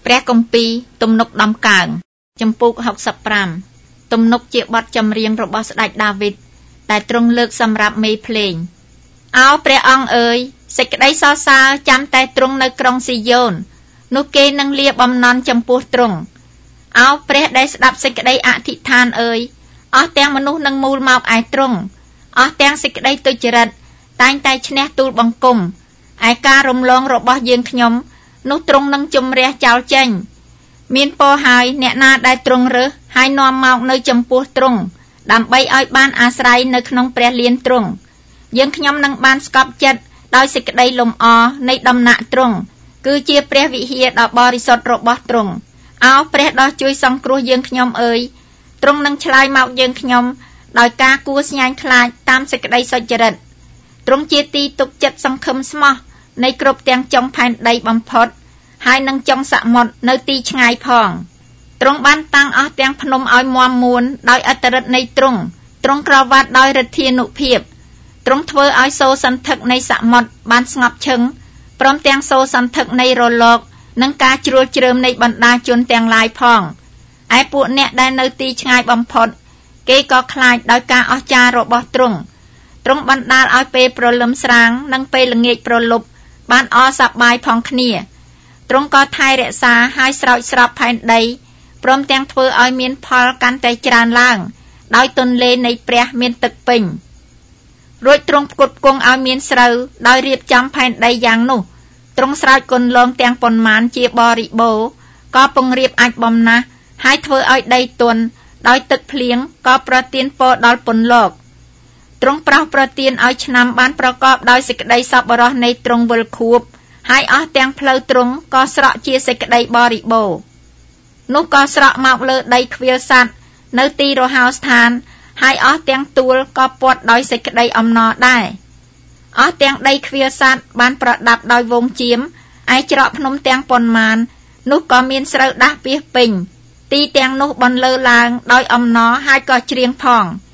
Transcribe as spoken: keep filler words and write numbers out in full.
ព្រះគម្ពីរទំនុកដំកើងចំពុកหกสิบห้าទំនុកជាបទចម្រៀងរបស់ស្ដេចដាវីតដែលទ្រង់លើកសម្រាប់មេភ្លេងអោព្រះអង្គអើយសេចក្តីសរសើរចាំតែទ្រង់នៅក្រុងស៊ីយ៉ូននោះគេនឹងលាបំណន់ចំពោះទ្រង់អោព្រះដែលស្ដាប់សេចក្តីអធិដ្ឋានអើយអស់ទាំងមនុស្សនឹងមូលមកឯទ្រង់អស់ទាំងសេចក្តីទុច្ចរិតតែងតែឈ្នះទូលបង្គំឯការរំលងរបស់យើងខ្ញុំនោះទ្រង់នឹងជំរះចោលចេញមានពរហើយអ្នកណាដែលទ្រង់រើសហើយនាំមកនៅចំពោះទ្រង់ដើម្បីឲ្យបានអាស្រ័យនៅក្នុងព្រះលានទ្រង់យើងខ្ញុំនឹងបានស្កប់ចិត្តដោយសេចក្តីលំអនៃដំណាក់ទ្រង់គឺជាព្រះវិហារដ៏បរិសុទ្ធរបស់ទ្រង់អោព្រះដ៏ជួយសង្គ្រោះយើងខ្ញុំអើយទ្រង់នឹងឆ្លើយមកយើងខ្ញុំដោយការគួរស្ញាញ់ខ្លាចតាមសេចក្តីសុចរិតទ្រង់ជាទីទុកចិត្តសង្ឃឹមស្មោះនៃគ្រប់ទាំងចុងផែនដីបំផុតហើយនឹងចុងសមុទ្រនៅទីឆ្ងាយផងទ្រង់បានតាំងអស់ទាំងភ្នំឲ្យមាំមួនដោយអត្តរិទ្ធនៃទ្រង់ទ្រង់ក្រវ៉ាត់ដោយឫទ្ធានុភាពទ្រង់ធ្វើឲ្យសូរសន្ធឹកនៃសមុទ្របានស្ងប់ឈឹងព្រមទាំងសូរសន្ធឹកនៃរលកនិងការជ្រួលជ្រើមនៃបណ្ដាជនទាំងឡាយផងឯពួកអ្នកដែលនៅទីឆ្ងាយបំផុតគេក៏ខ្លាចដោយការអស្ចារ្យរបស់ទ្រង់ទ្រង់បណ្ដាលឲ្យពេលព្រលឹមស្រាងនិងពេលល្ងាចប្រលប់បានអសប្បាយផងគ្នាទ្រង់ក៏ថែរក្សាឲ្យស្រោចស្រពផែនដីព្រមទាំងធ្វើឲ្យមានផលកាន់តែច្រើនឡើងដោយទន្លេនៃព្រះមានទឹកពេញរួចទ្រង់ផ្គត់ផ្គង់ឲ្យមានស្រូវដោយរៀបចំផែនដីយ៉ាងនោះទ្រង់ស្រោចគន្លងទាំងប៉ុន្មានជាបរិបូរណ៍ក៏ពង្រៀបអាចបំណាស់ហើយធ្វើឲ្យដីទន់ដោយទឹកភ្លៀងក៏ប្រទានពរដល់ពន្លកទ្រង់ប្រោសប្រទានឲ្យឆ្នាំបានប្រកបដោយសេចក្តីសប្បុរសនៃទ្រង់វិលខួបហើយអស់ទាំងផ្លូវទ្រង់ក៏ស្រក់ជាសេចក្តីបរិបូរណ៍នោះក៏ស្រក់មកលើដីខ្វៀលសត្វនៅទីរហោស្ថានហើយអស់ទាំងទួលក៏ព័ទ្ធដោយសេចក្តីអំណរដែរអស់ទាំងដីខ្វៀលសត្វបានប្រដាប់ដោយវងជៀមឯច្រកភ្នំទាំងប៉ុន្មាននោះក៏មានស្រូវដាស់ពាសពេញទីទាំងនោះបន្លឺឡើងដោយអំណរហើយក៏ច្រៀងផង